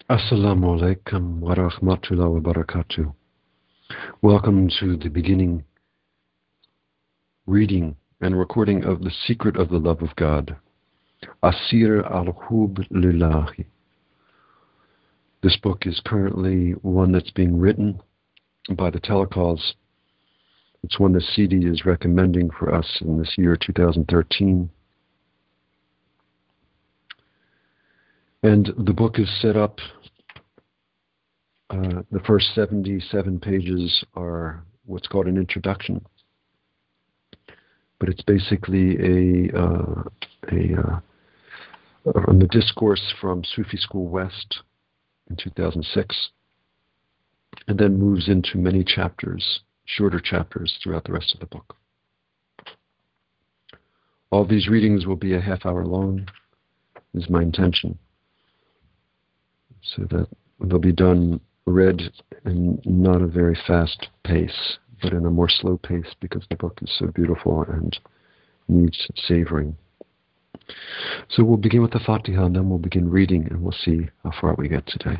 Assalamu alaikum wa rahmatullahi wa barakatuh. Welcome to the beginning reading and recording of The Secret of the Love of God, Asir al-Hub Lillahi. This book is currently one that's being written by the Telecalls. It's one that CD is recommending for us in this year 2013. And the book is set up. The first 77 pages are what's called an introduction, but it's basically on the discourse from Sufi School West in 2006, and then moves into many chapters, shorter chapters throughout the rest of the book. All these readings will be a half hour long, is my intention, so that they'll be read in not a very fast pace, but in a more slow pace, because the book is so beautiful and needs savoring. So we'll begin with the Fatiha, and then we'll begin reading, and we'll see how far we get today.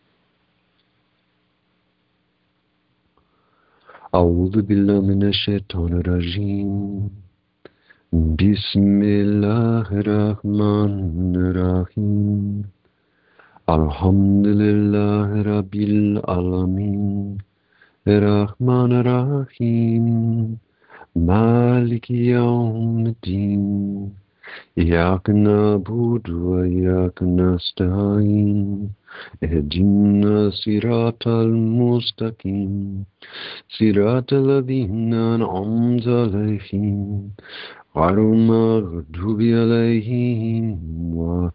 أعوذ بالله من الشيطان الرجيم. بسم الله الرحمن الرحيم. الحمد لله رب العالمين. الرحمن الرحيم. مالك يوم الدين. إياك نعبد وإياك نستعين. اهدنا الصراط المستقيم. صراط الذين أنعمت عليهم غير المغضوب عليهم ولا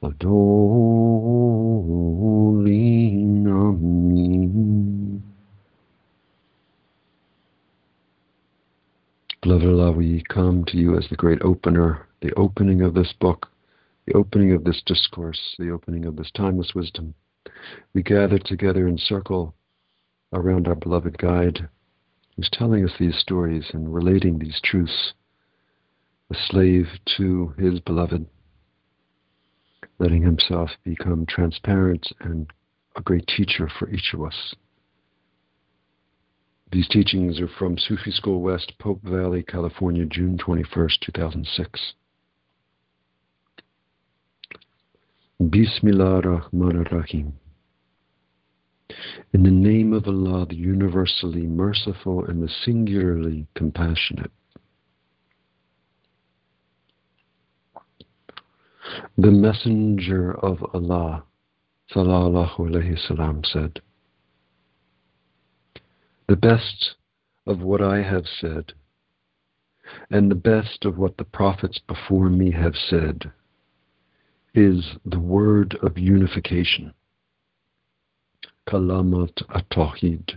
الضالين. آمين. Beloved Allah, we come to you as the great opener, the opening of this book, the opening of this discourse, the opening of this timeless wisdom. We gather together in circle around our beloved guide, who's telling us these stories and relating these truths, a slave to his beloved, letting himself become transparent and a great teacher for each of us. These teachings are from Sufi School West, Pope Valley, California, June 21st, 2006. Bismillah ar-Rahman ar-Rahim. In the name of Allah, the universally merciful and the singularly compassionate. The Messenger of Allah, sallallahu alayhi salam, said, "The best of what I have said, and the best of what the prophets before me have said, is the word of unification, kalamat at-tawhid,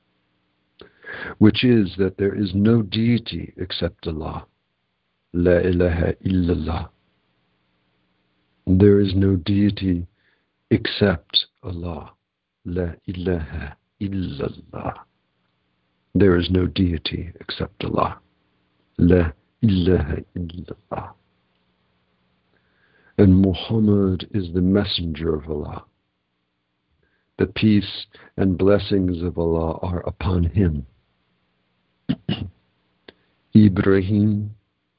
which is that there is no deity except Allah, la ilaha illallah. There is no deity except Allah, la ilaha illallah. There is no deity except Allah, la ilaha illallah. And Muhammad is the messenger of Allah. The peace and blessings of Allah are upon him. Abraham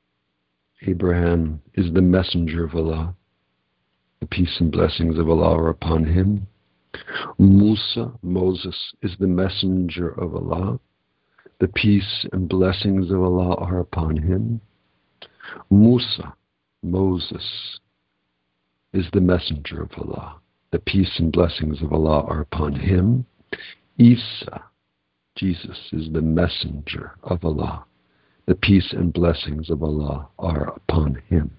is the messenger of Allah. The peace and blessings of Allah are upon him. Moses, is the messenger of Allah. The peace and blessings of Allah are upon him. Moses, is the messenger of Allah. The peace and blessings of Allah are upon him. Isa, Jesus, is the messenger of Allah. The peace and blessings of Allah are upon him."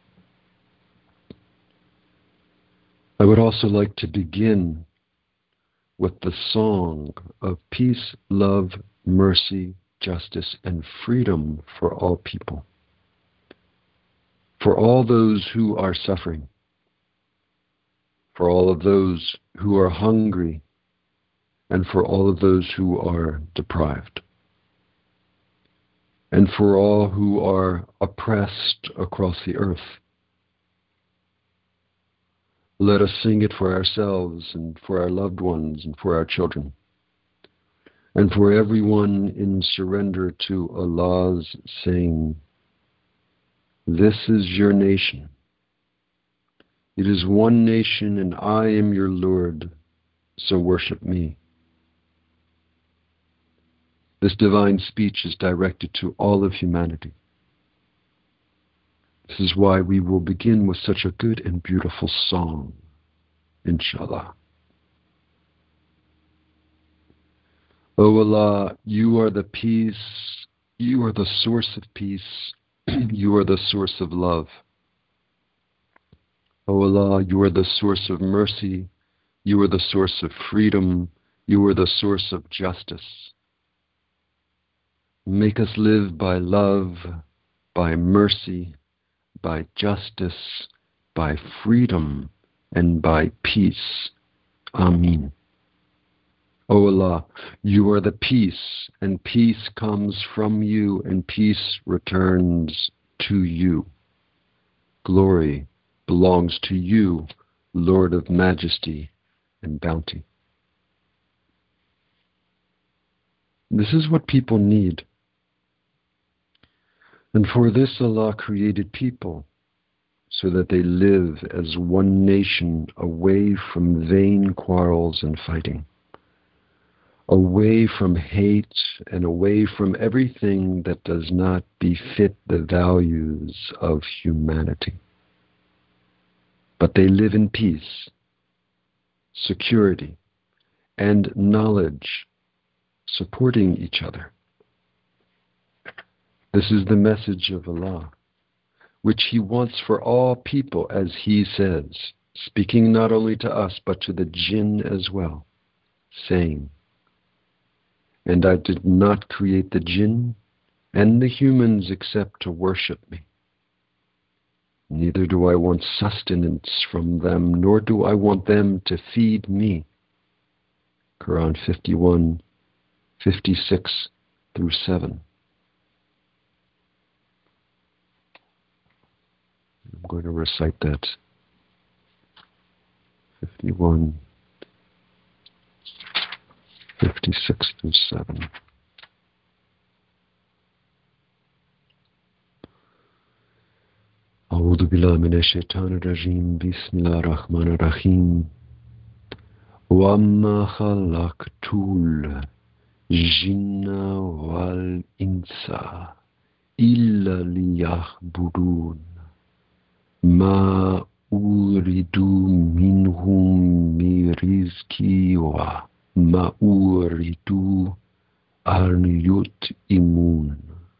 I would also like to begin with the song of peace, love, mercy, justice, and freedom for all people. For all those who are suffering, for all of those who are hungry, and for all of those who are deprived, and for all who are oppressed across the earth. Let us sing it for ourselves and for our loved ones and for our children, and for everyone in surrender to Allah's saying, "This is your nation. It is one nation, and I am your Lord, so worship me." This divine speech is directed to all of humanity. This is why we will begin with such a good and beautiful song, inshallah. O Allah, you are the peace, you are the source of peace, you are the source of love. O Allah, you are the source of mercy, you are the source of freedom, you are the source of justice. Make us live by love, by mercy, by justice, by freedom, and by peace. Ameen. O Allah, you are the peace, and peace comes from you, and peace returns to you. Glory belongs to you, Lord of majesty and bounty. This is what people need. And for this Allah created people, so that they live as one nation away from vain quarrels and fighting, away from hate and away from everything that does not befit the values of humanity. But they live in peace, security, and knowledge, supporting each other. This is the message of Allah, which He wants for all people, as He says, speaking not only to us, but to the jinn as well, saying, "And I did not create the jinn and the humans except to worship me. Neither do I want sustenance from them, nor do I want them to feed me." Quran 51, 56 through 7. I'm going to recite that. 51, 56 through 7. أعوذ بالله من الشيطان الرجيم بسم الله الرحمن الرحيم وما خلقت الجن والإنس إلا ليعبدون ما أريد منهم من رزق وما أريد أن يطعمون.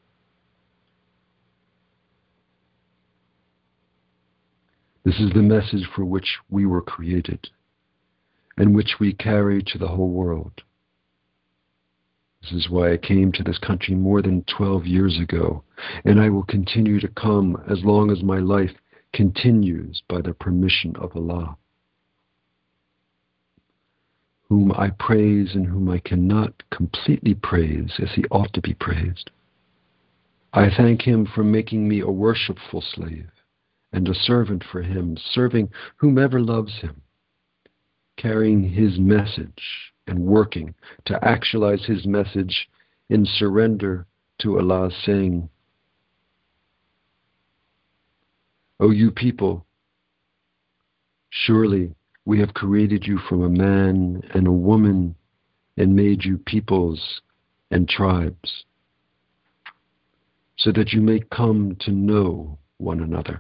This is the message for which we were created, and which we carry to the whole world. This is why I came to this country more than 12 years ago, and I will continue to come as long as my life continues by the permission of Allah, whom I praise and whom I cannot completely praise as He ought to be praised. I thank Him for making me a worshipful slave and a servant for Him, serving whomever loves Him, carrying His message and working to actualize His message in surrender to Allah, saying, "O you people, surely we have created you from a man and a woman and made you peoples and tribes, so that you may come to know one another.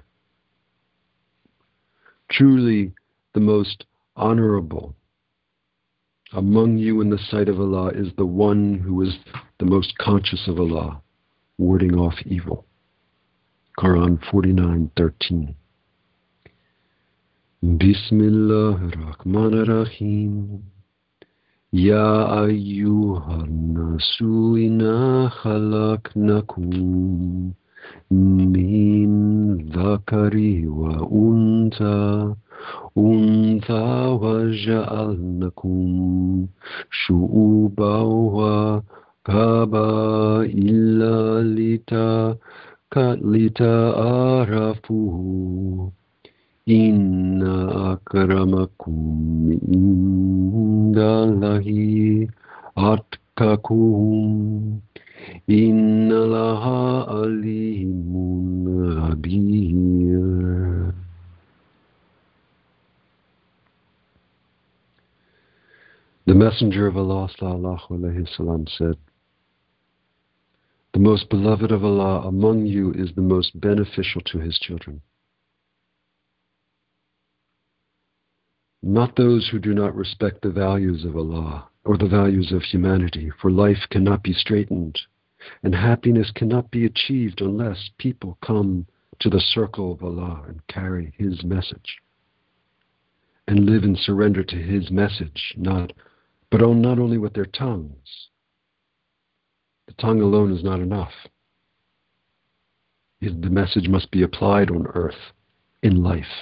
Truly, the most honorable among you in the sight of Allah is the one who is the most conscious of Allah, warding off evil." Quran 49:13. Bismillahirrahmanirrahim. Ya ayyuhan nasu inna khalaqnakum min dhakari wa untha وجعلناكم شعوبا وقبائل لتعارفوا إن akramakum indallahi atkakum innallaha alimun khabir. The Messenger of Allah sallallahu alaihi wasallam said, "The most beloved of Allah among you is the most beneficial to his children. Not those who do not respect the values of Allah or the values of humanity, for life cannot be straightened, and happiness cannot be achieved unless people come to the circle of Allah and carry His message, and live in surrender to His message, not only with their tongues. The tongue alone is not enough. The message must be applied on earth, in life."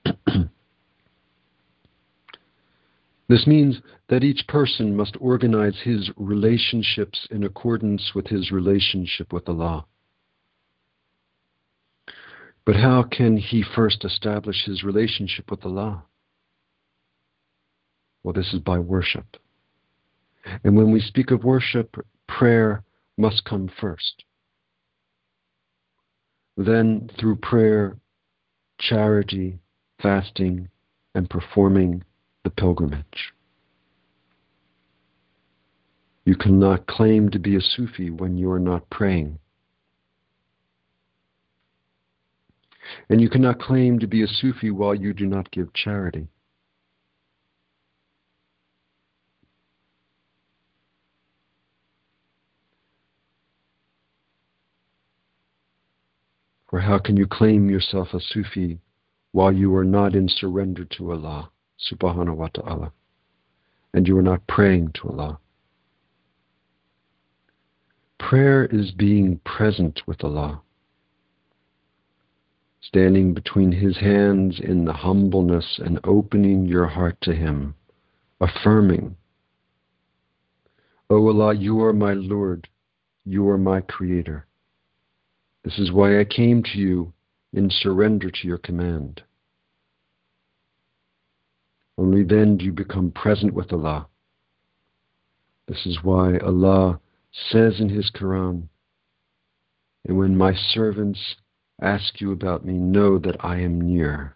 This means that each person must organize his relationships in accordance with his relationship with Allah. But how can he first establish his relationship with Allah? Well, this is by worship. And when we speak of worship, prayer must come first. Then, through prayer, charity, fasting, and performing the pilgrimage. You cannot claim to be a Sufi when you are not praying. And you cannot claim to be a Sufi while you do not give charity. For how can you claim yourself a Sufi while you are not in surrender to Allah subhanahu wa ta'ala, and you are not praying to Allah? Prayer is being present with Allah, standing between His hands in the humbleness and opening your heart to Him, affirming, "O Allah, you are my Lord, you are my Creator. This is why I came to you in surrender to your command." Only then do you become present with Allah. This is why Allah says in His Quran, "And when my servants ask you about me, know that I am near.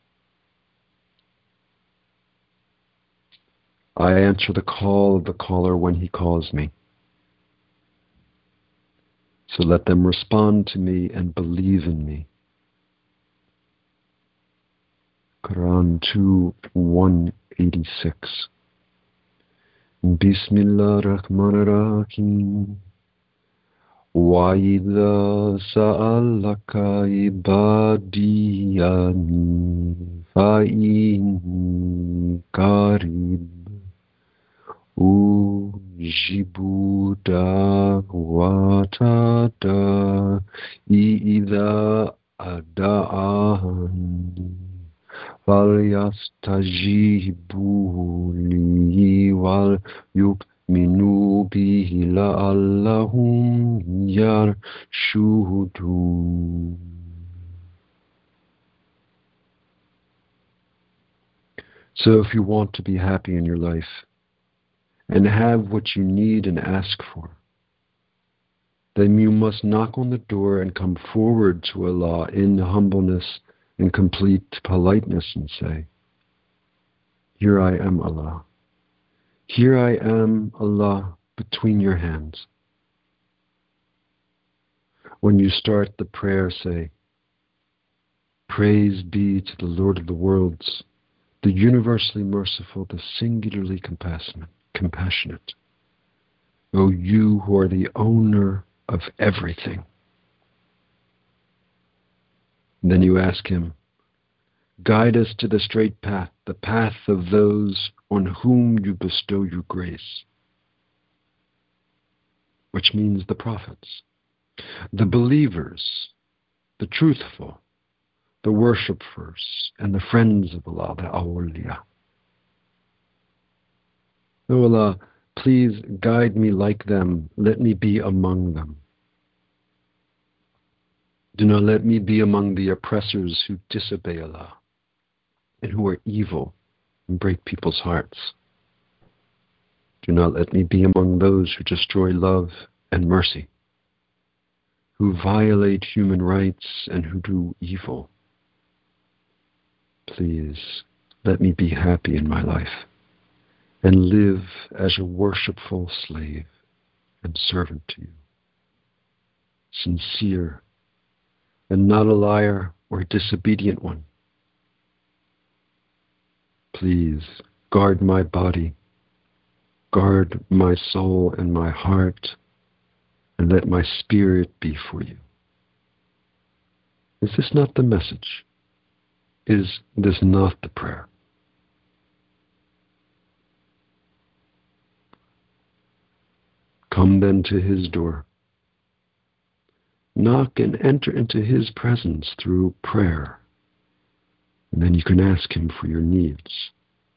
I answer the call of the caller when he calls me. So let them respond to me and believe in me." Quran 2:186. Bismillah ar-Rahman ar-Rahim. وَإِذَا سَأَلَكَ عِبَادِي عَنِّي فَإِنِّي قَرِيبٌ أُجِيبُ دَعْوَةَ الدَّاعِ إِذَا دَعَانِ فَلْيَسْتَجِيبُوا لِي وَلْيُؤْمِنُوا بِهِ لَعَلَّهُمْ يَرْشُدُونَ. So if you want to be happy in your life and have what you need and ask for, then you must knock on the door and come forward to Allah in humbleness and complete politeness and say, "Here I am, Allah. Here I am, Allah, between your hands." When you start the prayer, say, "Praise be to the Lord of the worlds, the universally merciful, the singularly compassionate. O you who are the owner of everything." And then you ask Him, "Guide us to the straight path, the path of those on whom you bestow your grace," which means the prophets, the believers, the truthful, the worshipers, and the friends of Allah, the awliya. O Allah, please guide me like them. Let me be among them. Do not let me be among the oppressors who disobey Allah. and who are evil and break people's hearts. Do not let me be among those who destroy love and mercy, who violate human rights and who do evil. Please let me be happy in my life and live as a worshipful slave and servant to you, sincere and not a liar or a disobedient one. Please guard my body, guard my soul and my heart, and let my spirit be for you. Is this not the message? Is this not the prayer? Come then to his door. Knock and enter into his presence through prayer. And then you can ask him for your needs.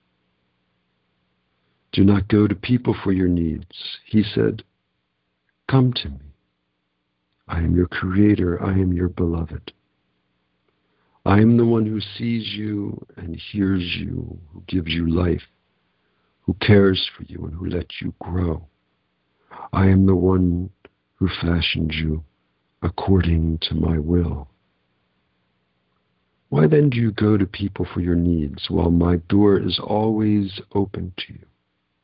Do not go to people for your needs. He said, come to me. I am your creator. I am your beloved. I am the one who sees you and hears you, who gives you life, who cares for you and who lets you grow. I am the one who fashioned you according to my will. Why then do you go to people for your needs while my door is always open to you?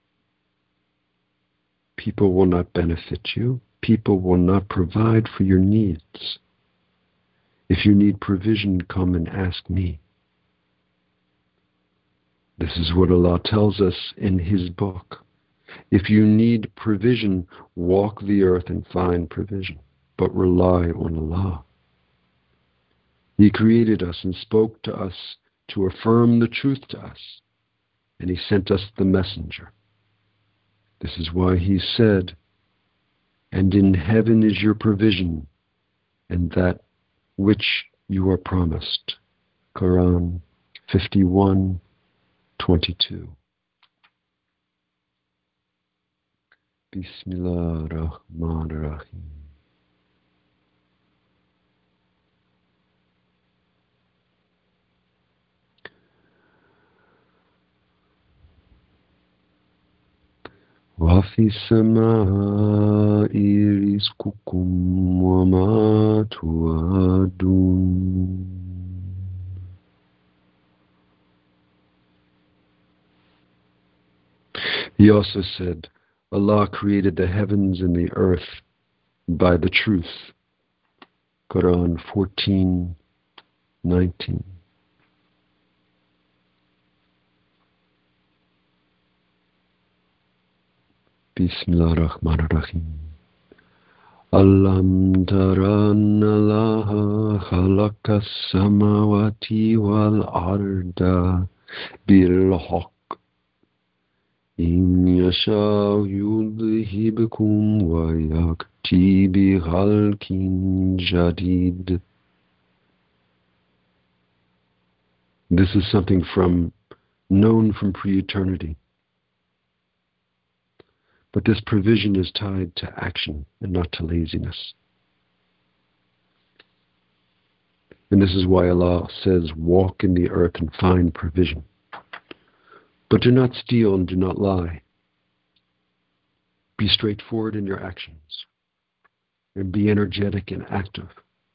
People will not benefit you. People will not provide for your needs. If you need provision, come and ask me. This is what Allah tells us in his book. If you need provision, walk the earth and find provision, but rely on Allah. He created us and spoke to us to affirm the truth to us, and he sent us the messenger. This is why he said, and in heaven is your provision, and that which you are promised. Quran 51:22. Bismillah ar-Rahman ar-Rahim. وَفِي السَّمَاءِ رِزْقُكُمْ وَمَا تُوعَدُونَ. He also said, Allah created the heavens and the earth by the truth. Quran 14:19. Bismillah ar-Rahman ar-Rahim. Alam tara anna Allaha khalaqa as-samawati wal arda bil haqq in yasha yudhibkum wa yakti bi khalqin jadid. This is something known from pre-eternity. But this provision is tied to action and not to laziness. And this is why Allah says, walk in the earth and find provision. But do not steal and do not lie. Be straightforward in your actions. And be energetic and active.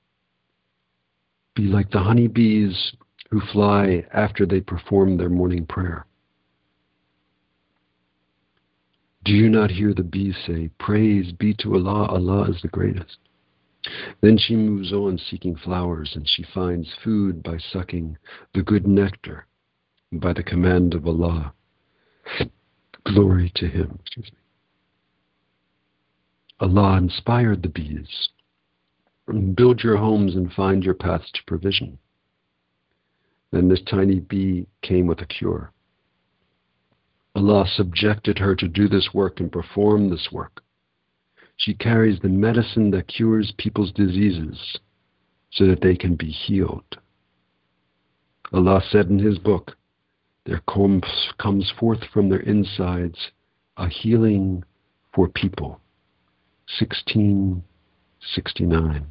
Be like the honeybees who fly after they perform their morning prayer. Do you not hear the bees say, praise be to Allah, Allah is the greatest? Then she moves on seeking flowers, and she finds food by sucking the good nectar by the command of Allah. Glory to him. Allah inspired the bees. Build your homes and find your paths to provision. Then this tiny bee came with a cure. Allah subjected her to do this work and perform this work. She carries the medicine that cures people's diseases so that they can be healed. Allah said in his book, there comes forth from their insides a healing for people. 1669.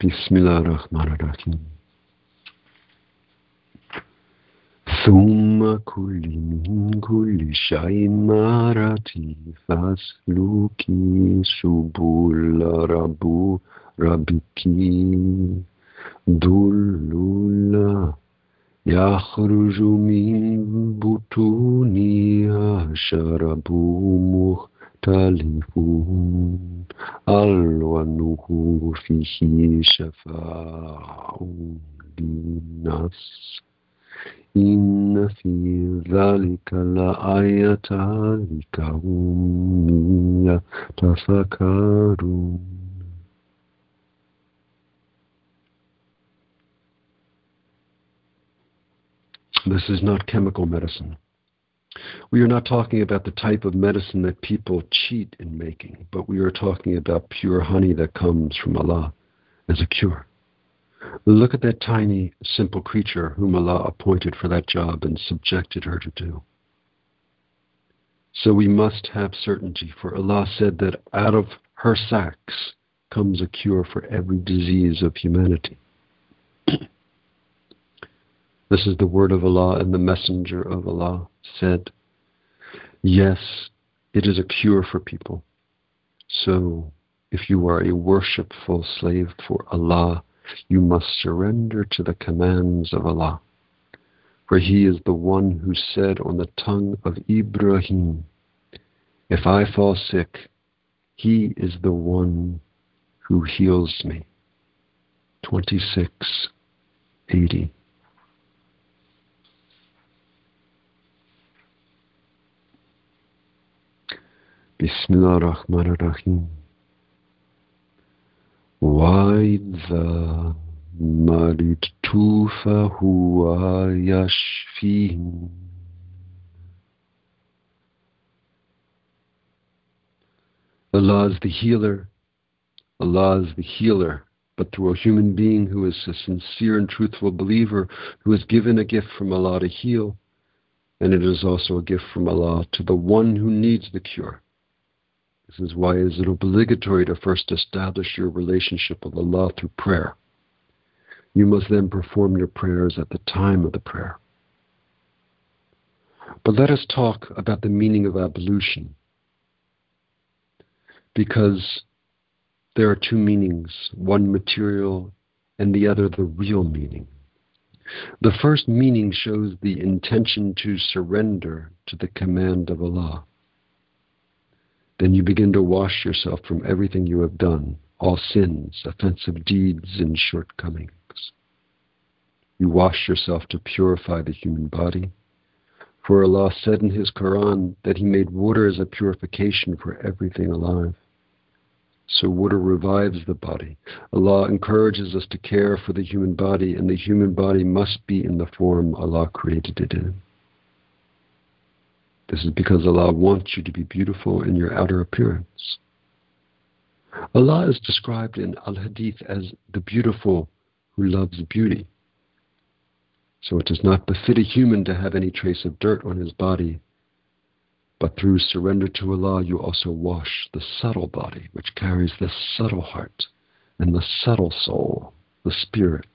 Bismillahirrahmanirrahim. Thumma kuli min kulli shay'in marati fasluki subula rabbiki dullula yakhruju min butuniha sharabu mukhtalifun alwanuhu fihi shafa'un linnas Inna fi dhalika la'ayatan liqawmin yatafakkarun. This is not chemical medicine. We are not talking about the type of medicine that people cheat in making, but we are talking about pure honey that comes from Allah as a cure. Look at that tiny, simple creature whom Allah appointed for that job and subjected her to do. So we must have certainty, for Allah said that out of her sacs comes a cure for every disease of humanity. This is the word of Allah, and the messenger of Allah said, yes, it is a cure for people. So if you are a worshipful slave for Allah, you must surrender to the commands of Allah. For He is the one who said on the tongue of Ibrahim, if I fall sick, He is the one who heals me. 26:80. Bismillahirrahmanirrahim. وَإِذَا مَرِضْتُ فَهُوَ يَشْفِينِ. Allah is the healer. Allah is the healer, but through a human being who is a sincere and truthful believer who is given a gift from Allah to heal, and it is also a gift from Allah to the one who needs the cure. This is why it is obligatory to first establish your relationship with Allah through prayer. You must then perform your prayers at the time of the prayer. But let us talk about the meaning of ablution, because there are two meanings, one material and the other the real meaning. The first meaning shows the intention to surrender to the command of Allah. Then you begin to wash yourself from everything you have done, all sins, offensive deeds, and shortcomings. You wash yourself to purify the human body. For Allah said in His Quran that He made water as a purification for everything alive. So water revives the body. Allah encourages us to care for the human body, and the human body must be in the form Allah created it in. This is because Allah wants you to be beautiful in your outer appearance. Allah is described in Al-Hadith as the beautiful who loves beauty. So it does not befit a human to have any trace of dirt on his body, but through surrender to Allah you also wash the subtle body, which carries the subtle heart and the subtle soul, the spirit.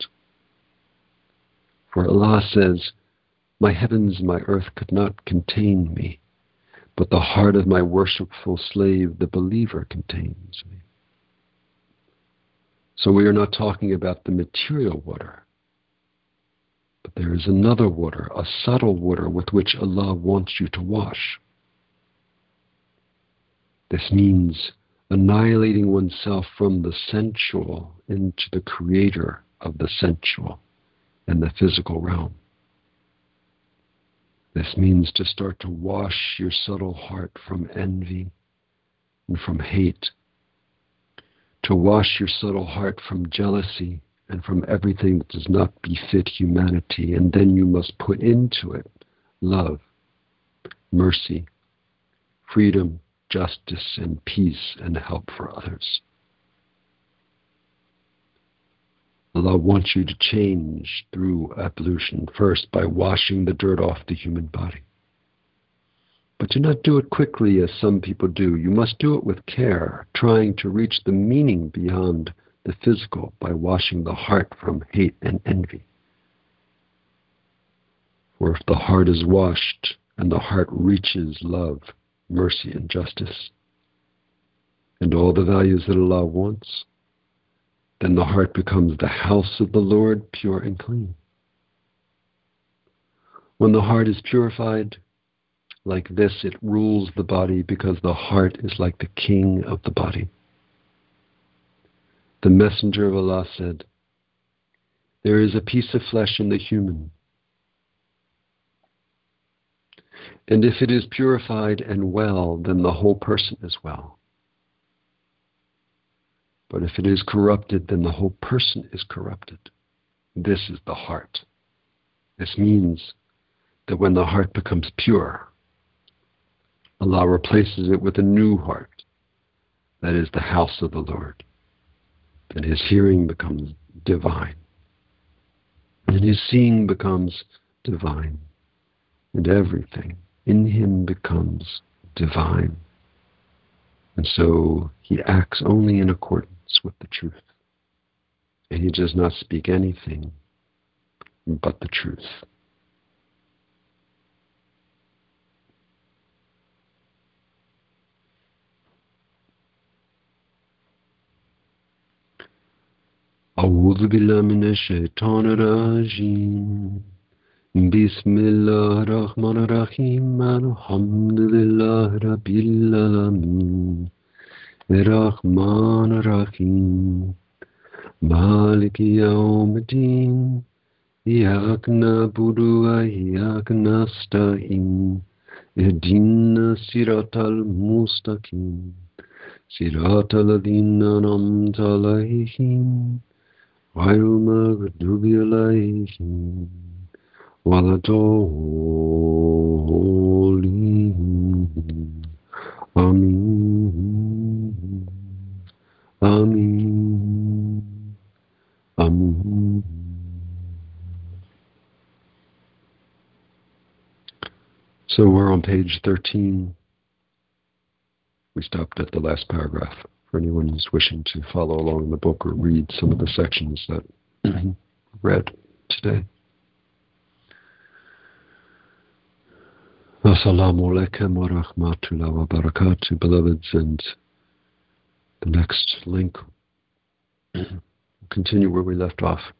For Allah says, my heavens and my earth could not contain me, but the heart of my worshipful slave, the believer, contains me. So we are not talking about the material water, but there is another water, a subtle water with which Allah wants you to wash. This means annihilating oneself from the sensual into the creator of the sensual and the physical realm. This means to start to wash your subtle heart from envy and from hate, to wash your subtle heart from jealousy and from everything that does not befit humanity, and then you must put into it love, mercy, freedom, justice, and peace, and help for others. Allah wants you to change through ablution, first by washing the dirt off the human body. But do not do it quickly as some people do. You must do it with care, trying to reach the meaning beyond the physical by washing the heart from hate and envy. For if the heart is washed and the heart reaches love, mercy, and justice, and all the values that Allah wants, then the heart becomes the house of the Lord, pure and clean. When the heart is purified like this, it rules the body because the heart is like the king of the body. The Messenger of Allah said, "There is a piece of flesh in the human, and if it is purified and well, then the whole person is well. But if it is corrupted, then the whole person is corrupted." This is the heart. This means that when the heart becomes pure, Allah replaces it with a new heart, that is the house of the Lord. And his hearing becomes divine, and his seeing becomes divine, and everything in him becomes divine. And so he acts only in accordance with the truth, and he does not speak anything but the truth. أعوذ بالله من الشيطان الرجيم بسم الله الرحمن الرحيم الحمد لله رب العالمين الرحمن الرحيم مالك يوم الدين إياك نعبد وإياك نستعين اهدنا الصراط المستقيم صراط الذين أنعمت عليهم غير المغضوب عليهم ولا الضالين آمين آمين آمين. So we're on page 13. We stopped at the last paragraph for anyone who's wishing to follow along in the book or read some of the sections that read today. Assalamu alaikum wa rahmatullahi wa barakatuh, beloveds, and the next link will continue where we left off.